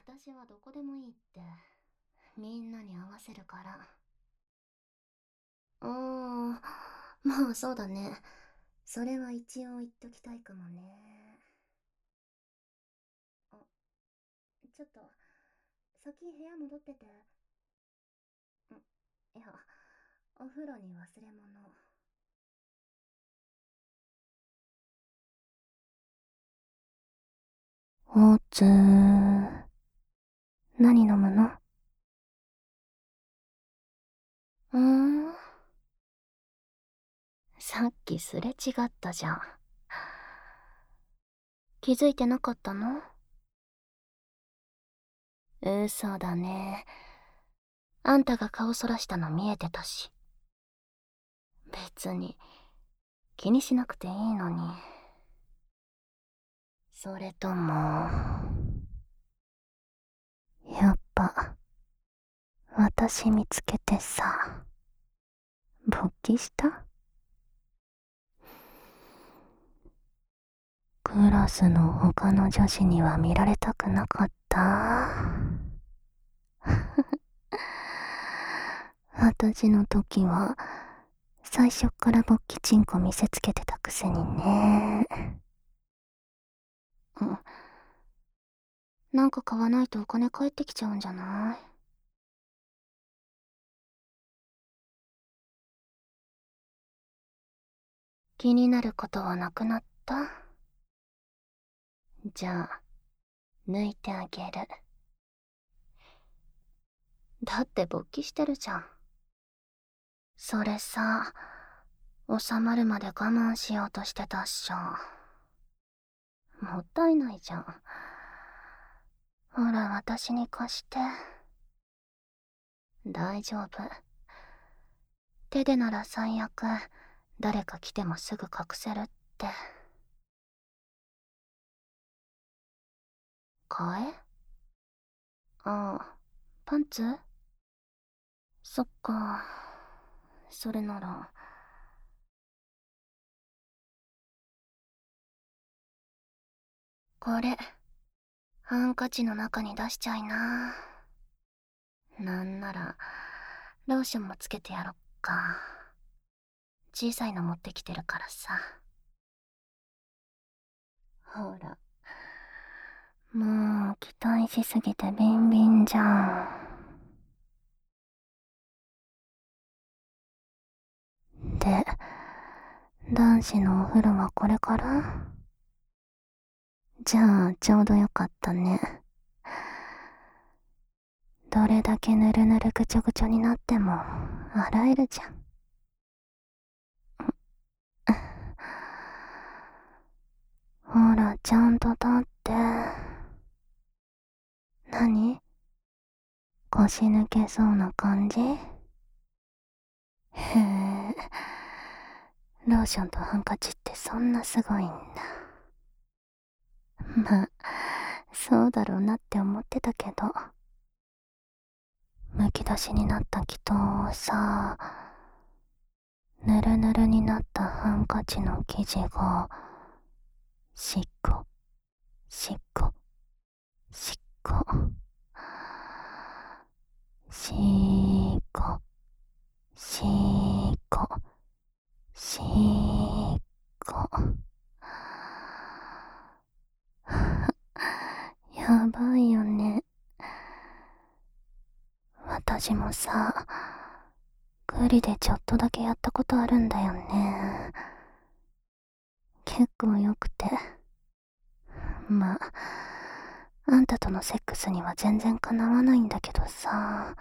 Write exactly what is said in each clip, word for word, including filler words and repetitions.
私はどこでもいいってみんなに合わせるから。うーん、まあそうだね。それは一応言っときたいかもね。あ、ちょっと先部屋戻ってて。ん、いや、お風呂に忘れ物。おつー。何飲むの？うーん。さっきすれ違ったじゃん。気づいてなかったの？嘘だね。あんたが顔そらしたの見えてたし。別に気にしなくていいのに。それとも、やっぱ私見つけてさ、勃起した？クラスの他の女子には見られたくなかった？私の時は最初っから勃起チンコ見せつけてたくせにね。うん。なんか買わないとお金返ってきちゃうんじゃない？気になることはなくなった？じゃあ抜いてあげる。だって勃起してるじゃん。それさ、収まるまで我慢しようとしてたっしょ。もったいないじゃん。ほら私に貸して。大丈夫。手でなら最悪誰か来てもすぐ隠せるって。替え？ああ、パンツ？そっか、それなら。これハンカチの中に出しちゃいな。なんならローションもつけてやろっか。小さいの持ってきてるからさ。ほら、もう期待しすぎてビンビンじゃん。で、男子のお風呂はこれから？じゃあちょうどよかったね。どれだけぬるぬるぐちょぐちょになっても洗えるじゃん。ほらちゃんと立って。何？腰抜けそうな感じ？へえ、ローションとハンカチってそんなすごいんだ。まあそうだろうなって思ってたけど、むき出しになった祈祷をさ、ぬるぬるになったハンカチの生地がしっこしっこしっこしっこしっこしっこやばいよね。私もさ、グリでちょっとだけやったことあるんだよね。結構よくて。まあ、あんたとのセックスには全然かなわないんだけどさ。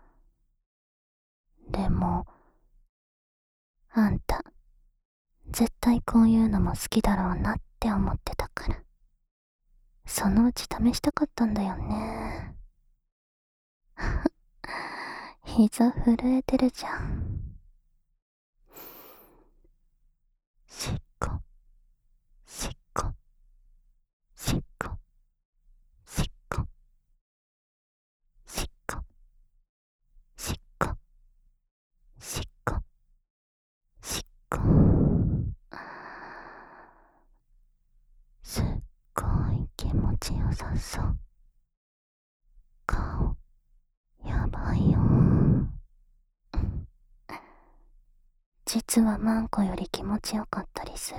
でも、あんた、絶対こういうのも好きだろうなって思ってたから。そのうち試したかったんだよね。膝震えてるじゃん。しっこ、しっこ、しっこ、しっこ、しっこ、しっこ、しっこ、しっこ。すっごい気持ちよさそう。 ばいよ。実はマンコより気持ちよかったりする。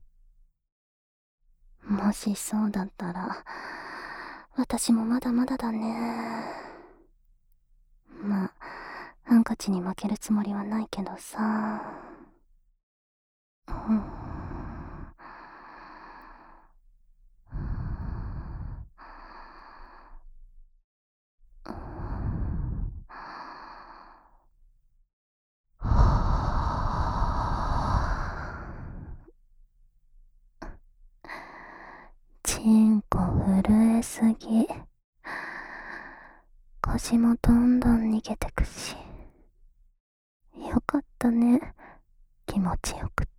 もしそうだったら、私もまだまだだね。まあ、ハンカチに負けるつもりはないけどさ。うん。チンコ震えすぎ。腰もどんどん逃げてくし。よかったね。気持ちよくって。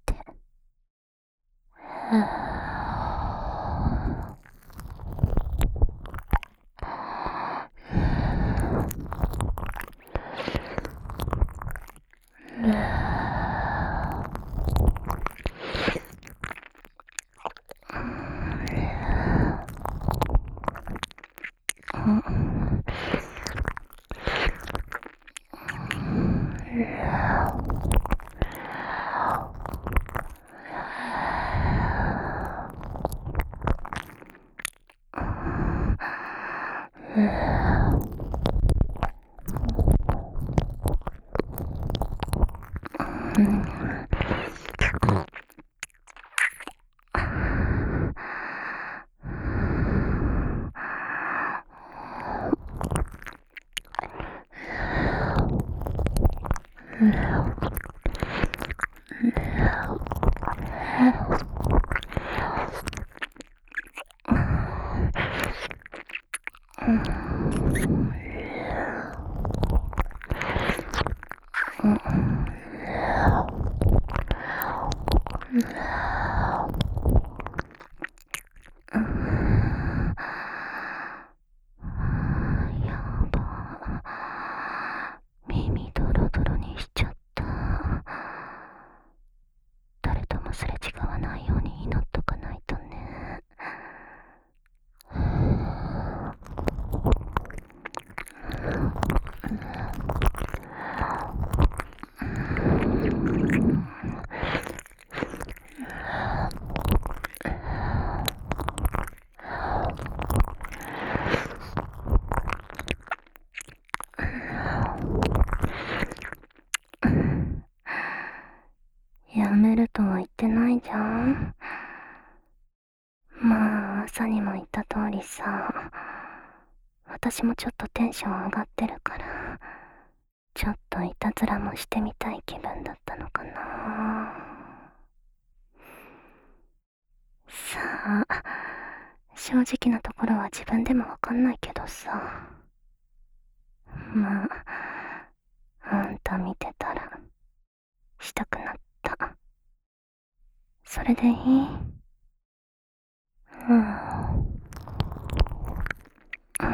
やば。耳ドロドロにしちゃった。誰ともすれ違わないように祈っとかないとね。やめるとは言ってないじゃん。まあ、朝にも言った通りさ、私もちょっとテンション上がってるから、ちょっといたずらもしてみたい気分だったのかな。さあ、正直なところは自分でもわかんないけどさ、まあ、あんた見てたらしたくなった。それでいい？うん。うん。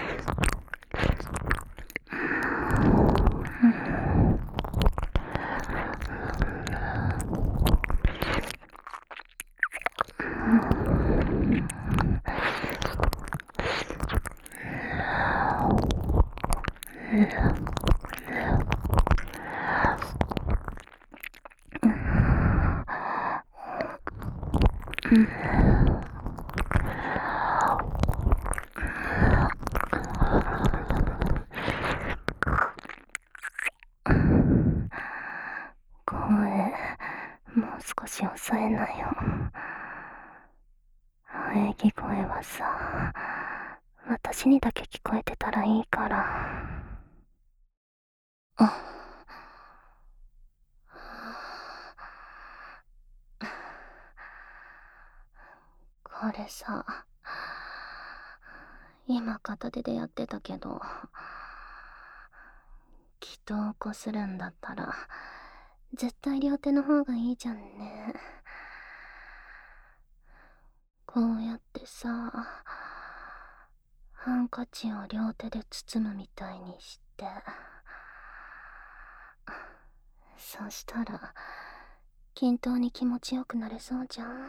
声、もう少し抑えなよ。喘ぎ声はさ、私にだけ聞こえてたらいいから。あ、これさ、今片手でやってたけど、祈祷こするんだったら絶対両手の方がいいじゃんね。こうやってさ、ハンカチを両手で包むみたいにして、そしたら均等に気持ちよくなれそうじゃん。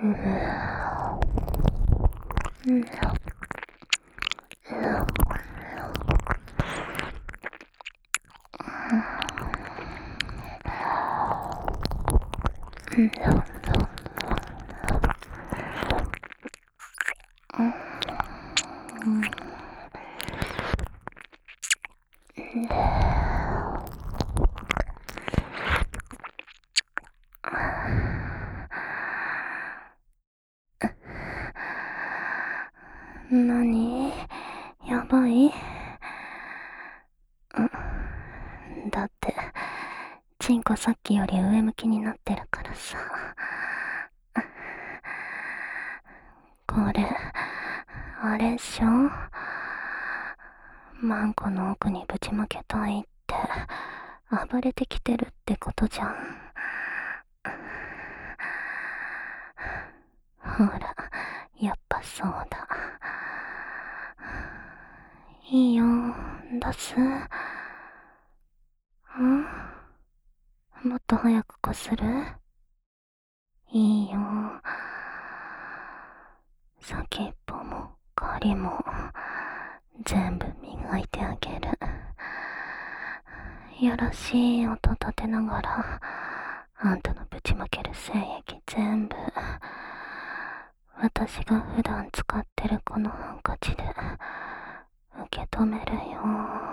なに？やばい？だって、チンコさっきより上向きになってるからさ。これ、あれっしょ？マンコの奥にぶちまけたいって暴れてきてるってことじゃん。ほら、やっぱそうだ。いいよ、出す？ん？もっと早くこする？いいよ。先っぽも狩りも全部磨いてあげる。よろしい音立てながら、あんたのぶちまける精液全部私が普段使ってるこのハンカチで受け止めるよ。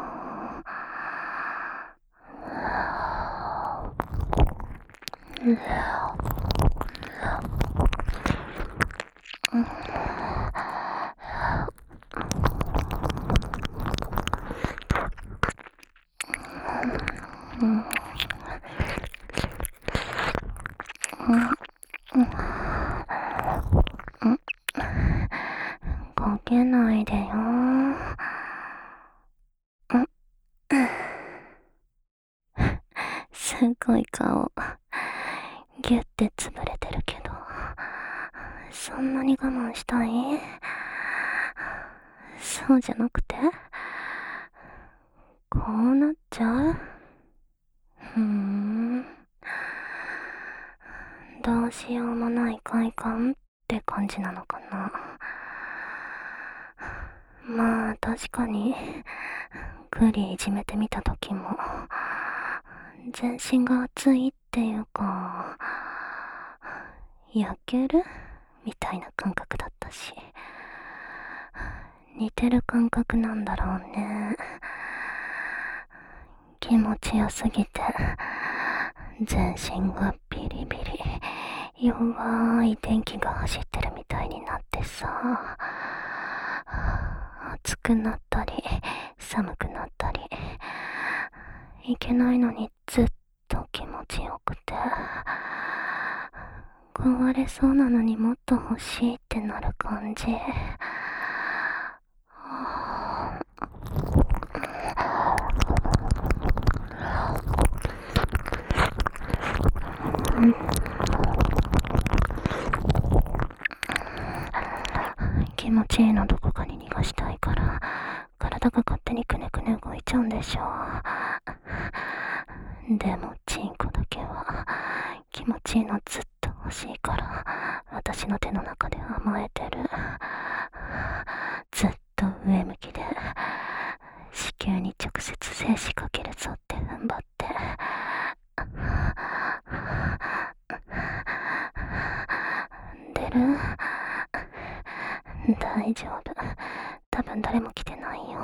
こけないでよ。すっごい顔ギュッて潰れてるけど、そんなに我慢したい？そうじゃなくて、こうなっちゃう？ふーん、どうしようもない快感って感じなのかな。まあ確かにグリいじめてみた時も全身が熱いっていうか、焼けるみたいな感覚だったし、似てる感覚なんだろうね。気持ちよすぎて全身がビリビリ弱い電気が走ってるみたいになってさ、暑くなったり寒くなったり、いけないのにずっと気持ちよくて、壊れそうなのにもっと欲しいってなる感じ。気持ちいいのどこかに逃がしたいから体が勝手にくねくね動いちゃうんでしょ。でもチンコだけは気持ちいいのずっと欲しいから私の手の中で甘えてる。ずっと上向きで子宮に直接精子かけるぞって踏ん張って出る？大丈夫、多分誰も来てないよ。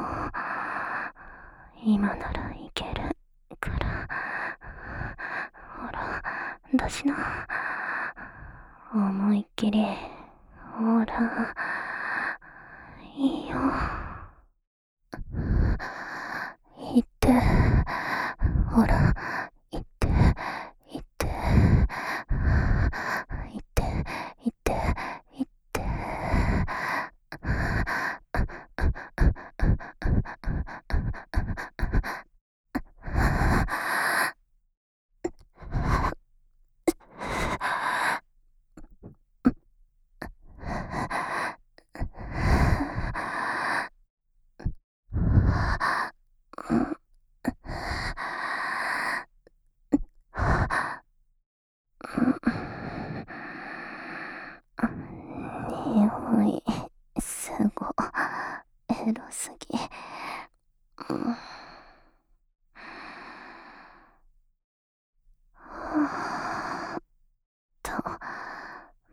今ならいけるから、ほら出しな、思いっきり。ほらいいよ、いって、ほらいって、いって、いって、いって、いって。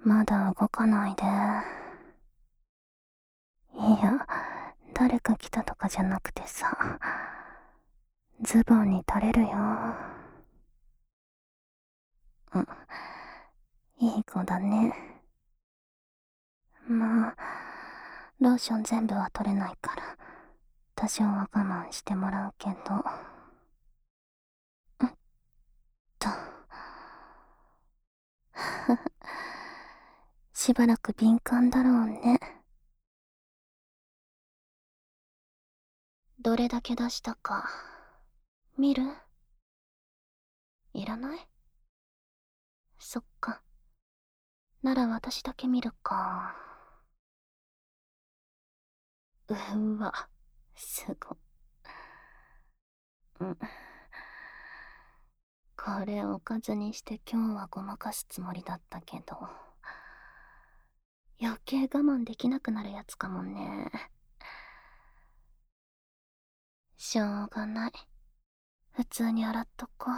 まだ動かないで。いや、誰か来たとかじゃなくてさ、ズボンに垂れるよ。うん、いい子だね。まあ、ローション全部は取れないから、多少は我慢してもらうけど。んっと。しばらく敏感だろうね。どれだけ出したか、見る？いらない？そっか。なら私だけ見るか。うわ、すご。うん。これおかずにして今日はごまかすつもりだったけど、余計我慢できなくなるやつかもね。しょうがない。普通に洗っとこ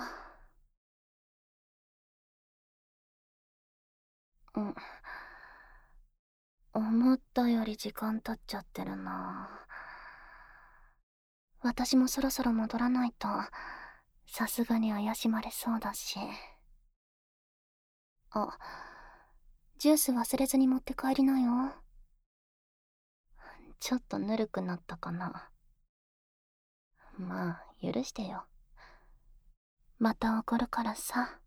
う。うん。思ったより時間経っちゃってるな。私もそろそろ戻らないと、さすがに怪しまれそうだし。あ、ジュース忘れずに持って帰りなよ。ちょっとぬるくなったかな。まあ、許してよ。また怒るからさ。